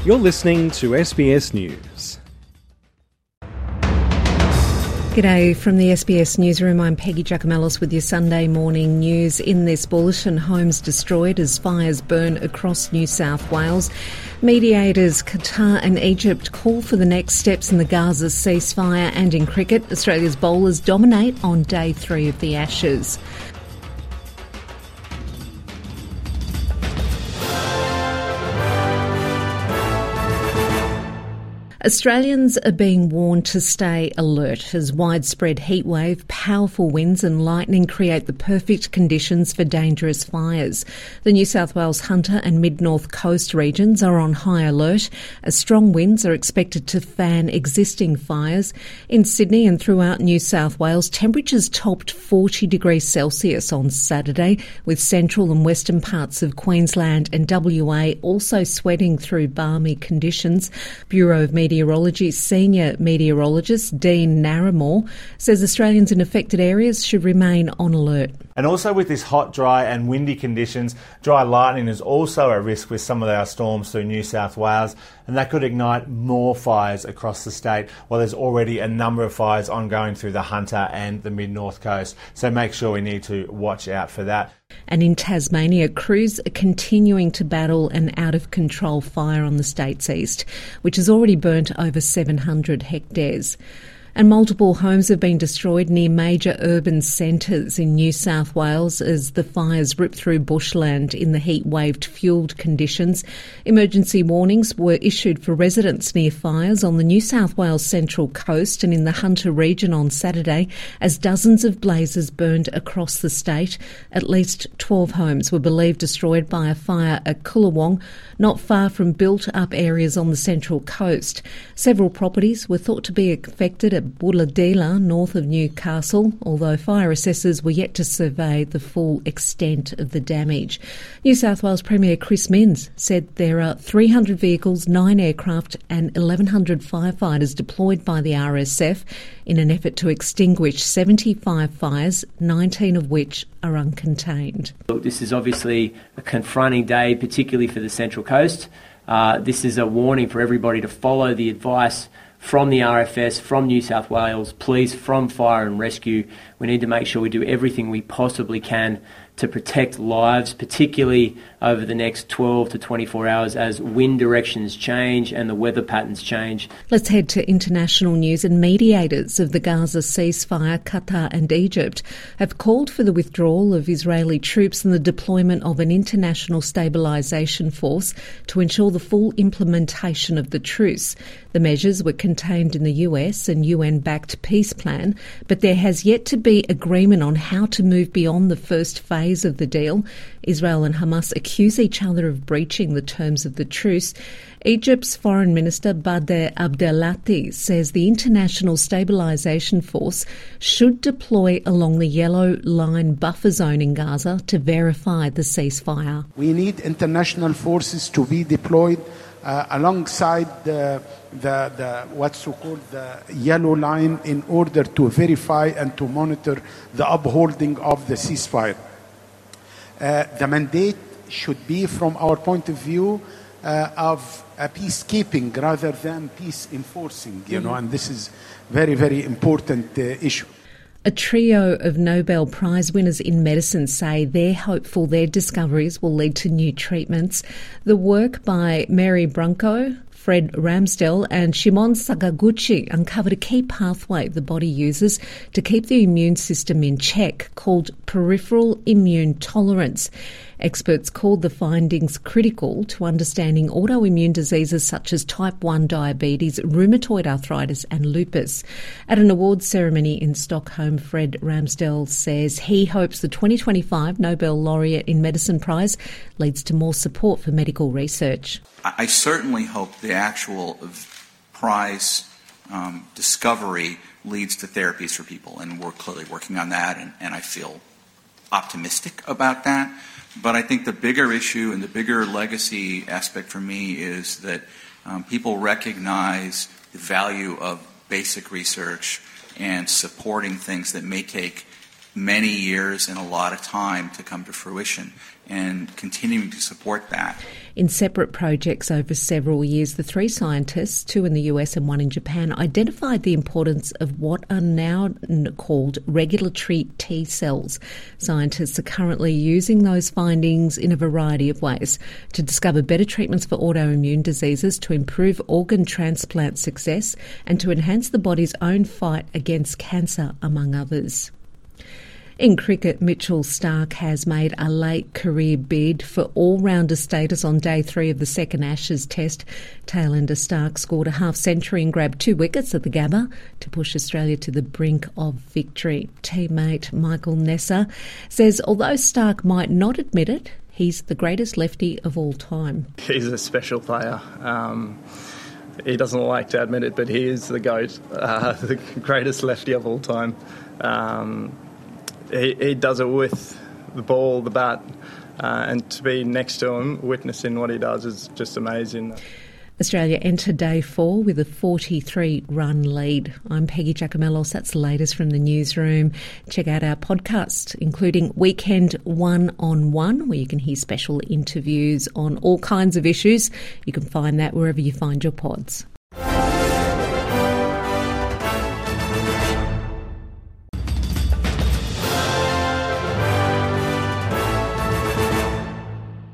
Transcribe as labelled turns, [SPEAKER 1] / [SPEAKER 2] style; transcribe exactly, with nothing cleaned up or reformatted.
[SPEAKER 1] You're listening to S B S News.
[SPEAKER 2] G'day from the S B S Newsroom. I'm Peggy Giacomellos with your Sunday morning news. In this bulletin, homes destroyed as fires burn across New South Wales. Mediators Qatar and Egypt call for the next steps in the Gaza ceasefire, and in cricket, Australia's bowlers dominate on day three of the Ashes. Australians are being warned to stay alert as widespread heatwave, powerful winds and lightning create the perfect conditions for dangerous fires. The New South Wales Hunter and Mid-North Coast regions are on high alert as strong winds are expected to fan existing fires. In Sydney and throughout New South Wales, temperatures topped forty degrees Celsius on Saturday, with central and western parts of Queensland and W A also sweating through balmy conditions. Bureau of Meteorology Meteorology Senior Meteorologist Dean Narramore says Australians in affected areas should remain on alert.
[SPEAKER 3] And also with this hot, dry and windy conditions, dry lightning is also at risk with some of our storms through New South Wales, and that could ignite more fires across the state. Well, there's already a number of fires ongoing through the Hunter and the Mid-North Coast, so make sure we need to watch out for that.
[SPEAKER 2] And in Tasmania, crews are continuing to battle an out-of-control fire on the state's east, which has already burnt over seven hundred hectares. And multiple homes have been destroyed near major urban centres in New South Wales as the fires rip through bushland in the heat-waved fuelled conditions. Emergency warnings were issued for residents near fires on the New South Wales Central Coast and in the Hunter region on Saturday as dozens of blazes burned across the state. At least twelve homes were believed destroyed by a fire at Coolawong, not far from built-up areas on the Central Coast. Several properties were thought to be affected at Booladila, north of Newcastle, although fire assessors were yet to survey the full extent of the damage. New South Wales Premier Chris Minns said there are three hundred vehicles, nine aircraft and eleven hundred firefighters deployed by the R S F in an effort to extinguish seventy-five fires, nineteen of which are uncontained.
[SPEAKER 4] Look, this is obviously a confronting day, particularly for the Central Coast. Uh, this is a warning for everybody to follow the advice from the R F S, from New South Wales, police, from fire and rescue. We need to make sure we do everything we possibly can to protect lives, particularly over the next twelve to twenty-four hours as wind directions change and the weather patterns change.
[SPEAKER 2] Let's head to international news. And mediators of the Gaza ceasefire, Qatar and Egypt, have called for the withdrawal of Israeli troops and the deployment of an international stabilisation force to ensure the full implementation of the truce. The measures were contained in the U S and U N-backed peace plan, but there has yet to be agreement on how to move beyond the first phase of the deal. Israel and Hamas accuse each other of breaching the terms of the truce. Egypt's Foreign Minister Badr Abdelati says the International Stabilisation Force should deploy along the Yellow Line buffer zone in Gaza to verify the ceasefire.
[SPEAKER 5] We need international forces to be deployed uh, alongside the, the, the what's called the Yellow Line in order to verify and to monitor the upholding of the ceasefire. Uh, the mandate should be, from our point of view, uh, of a peacekeeping rather than peace enforcing, you know, and this is very, very important uh, issue.
[SPEAKER 2] A trio of Nobel Prize winners in medicine say they're hopeful their discoveries will lead to new treatments. The work by Mary Brunko, Fred Ramsdell and Shimon Sakaguchi uncovered a key pathway the body uses to keep the immune system in check, called peripheral immune tolerance. Experts called the findings critical to understanding autoimmune diseases such as type one diabetes, rheumatoid arthritis and lupus. At an awards ceremony in Stockholm, Fred Ramsdell says he hopes the twenty twenty-five Nobel Laureate in Medicine Prize leads to more support for medical research.
[SPEAKER 6] I certainly hope the actual prize um, discovery leads to therapies for people, and we're clearly working on that, and, and I feel optimistic about that. But I think the bigger issue and the bigger legacy aspect for me is that um, people recognize the value of basic research and supporting things that may take many years and a lot of time to come to fruition, and continuing to support that.
[SPEAKER 2] In separate projects over several years, the three scientists, two in the U S and one in Japan, identified the importance of what are now called regulatory T cells. Scientists are currently using those findings in a variety of ways to discover better treatments for autoimmune diseases, to improve organ transplant success, and to enhance the body's own fight against cancer, among others. In cricket, Mitchell Starc has made a late career bid for all-rounder status on day three of the second Ashes Test. Tailender Starc scored a half-century and grabbed two wickets at the Gabba to push Australia to the brink of victory. Teammate Michael Neser says although Starc might not admit it, he's the greatest lefty of all time.
[SPEAKER 7] He's a special player. Um, he doesn't like to admit it, but he is the GOAT, uh, the greatest lefty of all time. Um, He, he does it with the ball, the bat, uh, and to be next to him, witnessing what he does, is just amazing.
[SPEAKER 2] Australia enter day four with a forty-three run lead. I'm Peggy Giacomellos. That's the latest from the newsroom. Check out our podcast, including Weekend One-on-One, where you can hear special interviews on all kinds of issues. You can find that wherever you find your pods.